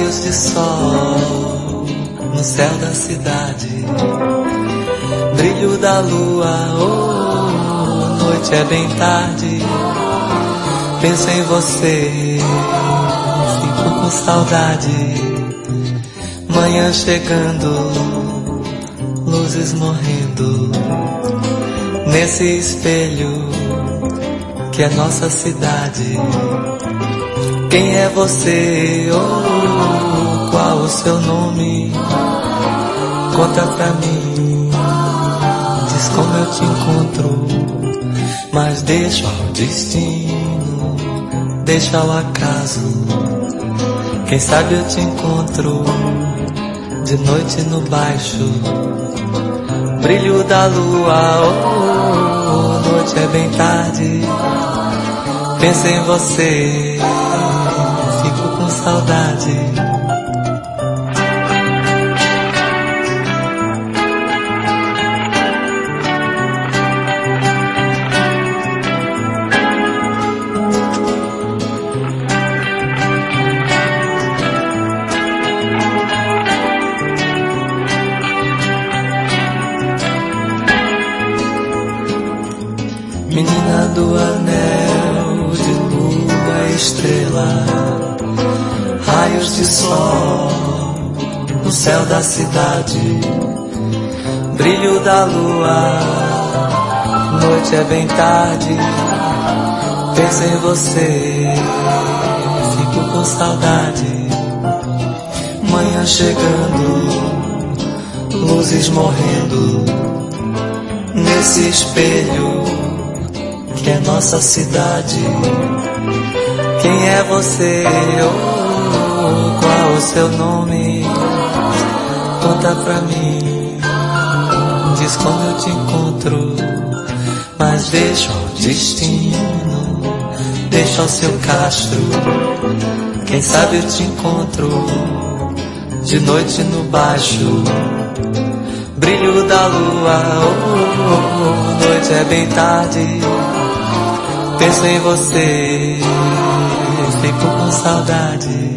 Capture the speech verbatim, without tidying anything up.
raios de sol no céu da cidade, brilho da lua, oh, a noite é bem tarde. Penso em você, fico com saudade. Manhã chegando, luzes morrendo, nesse espelho que é nossa cidade. Quem é você? Oh, qual o seu nome? Conta pra mim, diz como eu te encontro. Mas deixa ao destino, deixa ao acaso. Quem sabe eu te encontro de noite no baixo, brilho da lua, oh, noite é bem tarde. Penso em você, fico com saudade. Menina do anel de lua e estrela, raios de sol no céu da cidade, brilho da lua, noite é bem tarde. Penso em você, fico com saudade. Manhã chegando, luzes morrendo, nesse espelho que é nossa cidade. Quem é você? Oh, qual o seu nome? Conta pra mim, diz como eu te encontro. Mas deixa o destino, deixa o seu castro. Quem sabe eu te encontro de noite no baixo, brilho da lua, oh, noite é bem tarde. Penso em você, fico com saudade.